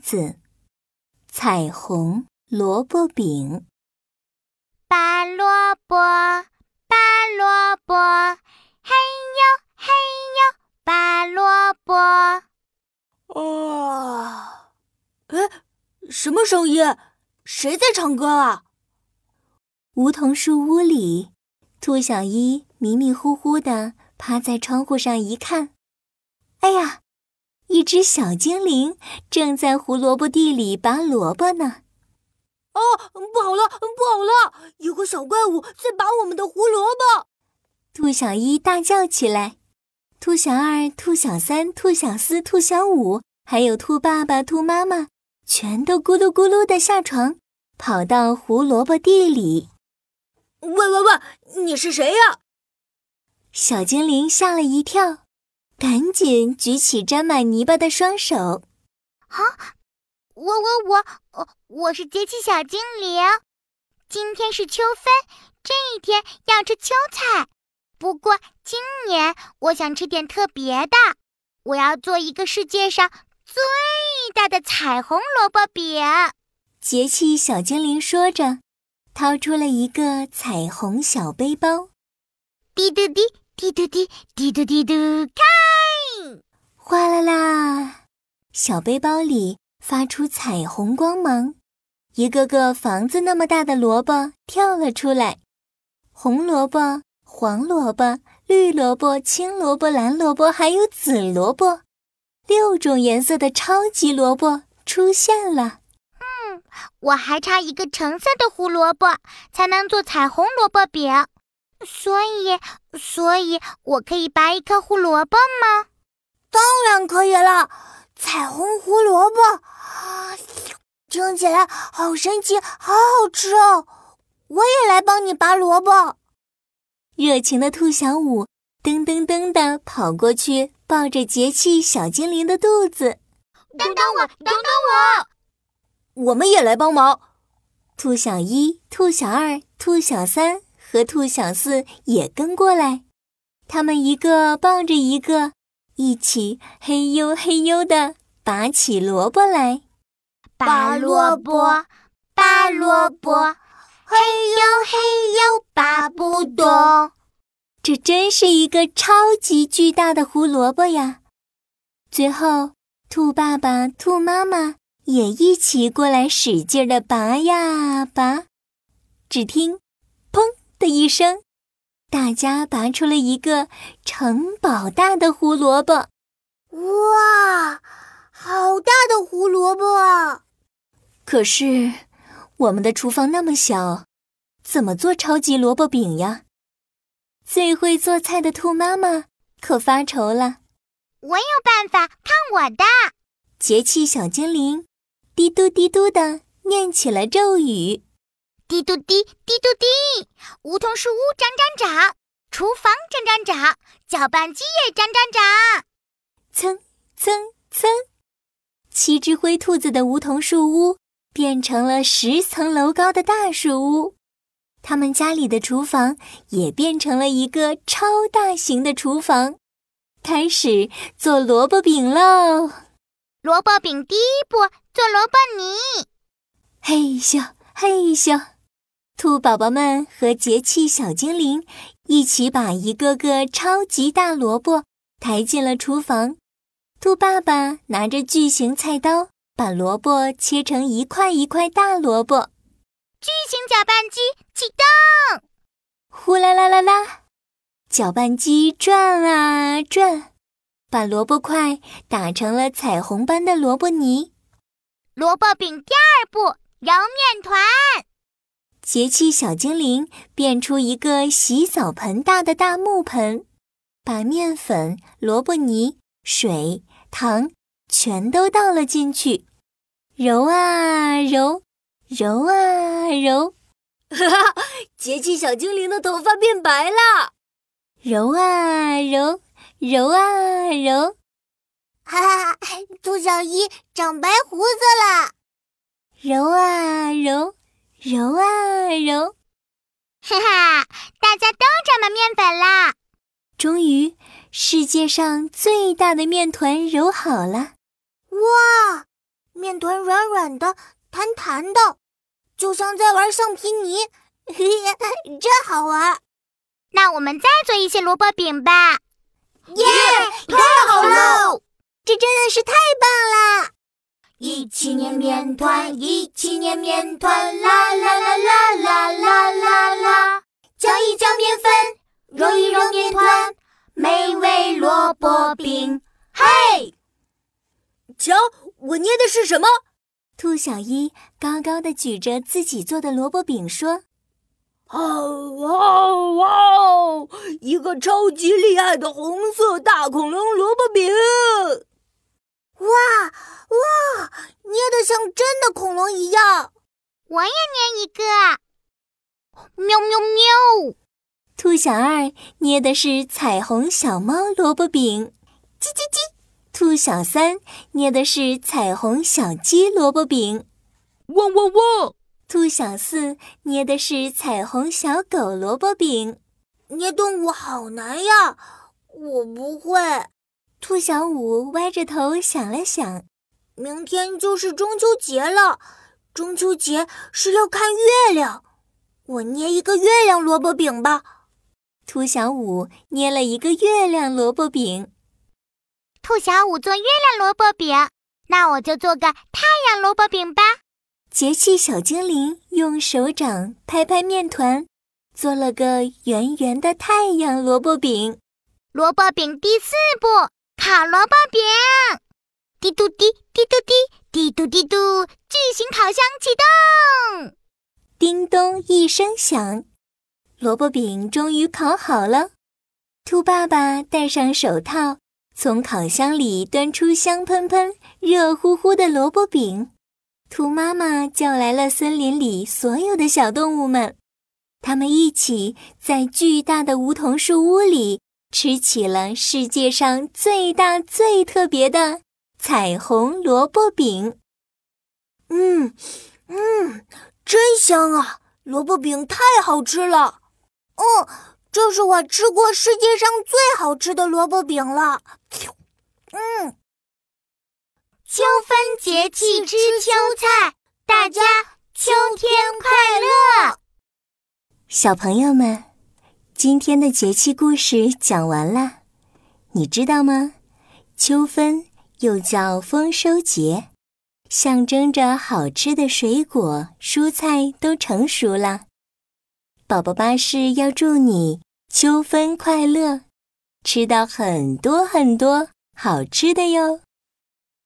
子，彩虹萝卜饼。 拔萝卜，拔萝卜，嘿呦嘿呦，拔萝卜。 什么声音？谁在唱歌啊？ 梧桐树屋里，兔小一迷迷糊糊地趴在窗户上一看，哎呀，一只小精灵正在胡萝卜地里拔萝卜呢。 不好了，不好了！有个小怪物在拔我们的胡萝卜！ 兔小一大叫起来，兔小二、兔小三、兔小四、兔小五，还有兔爸爸、兔妈妈，全都咕噜咕噜地下床，跑到胡萝卜地里。 喂，你是谁呀？ 小精灵吓了一跳，赶紧举起沾满泥巴的双手。 我是节气小精灵。今天是秋分，这一天要吃秋菜。不过今年我想吃点特别的，我要做一个世界上最大的彩虹萝卜饼。 节气小精灵说着，掏出了一个彩虹小背包。 滴嘟滴，滴嘟滴，滴嘟滴嘟，开！ 哗啦啦，小背包里发出彩虹光芒，一个个房子那么大的萝卜跳了出来。红萝卜、黄萝卜、绿萝卜、青萝卜、蓝萝卜，还有紫萝卜，6种颜色的超级萝卜出现了。 我还差一个橙色的胡萝卜才能做彩虹萝卜饼，所以我可以拔一颗胡萝卜吗？ 当然可以了，彩虹胡萝卜，听起来好神奇，好好吃哦！我也来帮你拔萝卜。 热情的兔小五噔噔噔地跑过去，抱着节气小精灵的肚子。 等等我！ 我们也来帮忙。 兔小一、兔小二、兔小三和兔小四也跟过来，他们一个抱着一个，一起嘿呦嘿呦地拔起萝卜来。 拔萝卜，拔萝卜，嘿呦嘿呦，拔不动。 这真是一个超级巨大的胡萝卜呀！最后，兔爸爸、兔妈妈也一起过来使劲地拔呀拔，只听砰的一声，大家拔出了一个城堡大的胡萝卜。 哇，好大的胡萝卜啊！ 可是我们的厨房那么小，怎么做超级萝卜饼呀？最会做菜的兔妈妈可发愁了。 我有办法，看我的！ 节气小精灵滴嘟滴嘟地念起了咒语。 滴嘟滴，滴嘟滴，梧桐树屋长长长，厨房长长长，搅拌机也长长长。 蹭蹭蹭，7只灰兔子的梧桐树屋变成了10层楼高的大树屋，他们家里的厨房也变成了一个超大型的厨房，开始做萝卜饼喽。 萝卜饼第一步，做萝卜泥。 嘿咻嘿咻，兔宝宝们和节气小精灵一起把一个个超级大萝卜抬进了厨房。兔爸爸拿着巨型菜刀，把萝卜切成一块一块大萝卜。 巨型搅拌机启动！ 呼啦啦啦啦，搅拌机转啊转，把萝卜块打成了彩虹般的萝卜泥。 萝卜饼第二步，揉面团。 节气小精灵变出一个洗澡盆大的大木盆，把面粉、萝卜泥、水、糖全都倒了进去，揉啊揉，揉啊揉。 节气小精灵的头发变白了。 揉啊揉，揉啊揉。 兔小一长白胡子了。 揉啊揉，揉啊揉。 大家都长满面粉啦！ 终于，世界上最大的面团揉好了。 哇， 面团软软的，弹弹的，就像在玩橡皮泥，真好玩。 那我们再做一些萝卜饼吧。 耶，太好了！这真的是太棒了！一起捏面团，一起捏面团，啦啦啦啦啦啦啦啦！搅一搅面粉，揉一揉面团，美味萝卜饼，嘿！瞧，我捏的是什么？ 兔小一高高地举着自己做的萝卜饼说： 哇！一个超级厉害的红色大恐龙萝卜饼！哇，捏得像真的恐龙一样！ 我也捏一个。喵喵喵！ 兔小二捏的是彩虹小猫萝卜饼，叽叽叽。兔小三捏的是彩虹小鸡萝卜饼， 汪汪汪！ 兔小四捏的是彩虹小狗萝卜饼。 捏动物好难呀，我不会。 兔小五歪着头想了想， 明天就是中秋节了，中秋节是要看月亮，我捏一个月亮萝卜饼吧。 兔小五捏了一个月亮萝卜饼。 兔小五做月亮萝卜饼，那我就做个太阳萝卜饼吧。 节气小精灵用手掌拍拍面团，做了个圆圆的太阳萝卜饼。 萝卜饼第4步，烤萝卜饼。滴嘟滴，滴嘟滴，滴嘟滴嘟，巨型烤箱启动！ 叮咚一声响，萝卜饼终于烤好了。兔爸爸戴上手套，从烤箱里端出香喷喷、热乎乎的萝卜饼。兔妈妈叫来了森林里所有的小动物们，它们一起在巨大的梧桐树屋里吃起了世界上最大最特别的彩虹萝卜饼。 真香啊！萝卜饼太好吃了。这是我吃过世界上最好吃的萝卜饼了。 秋分节气吃秋菜，大家秋天快乐！ 小朋友们，今天的节气故事讲完了。你知道吗？秋分又叫丰收节，象征着好吃的水果、蔬菜都成熟了。宝宝巴士要祝你秋分快乐，吃到很多很多好吃的哟。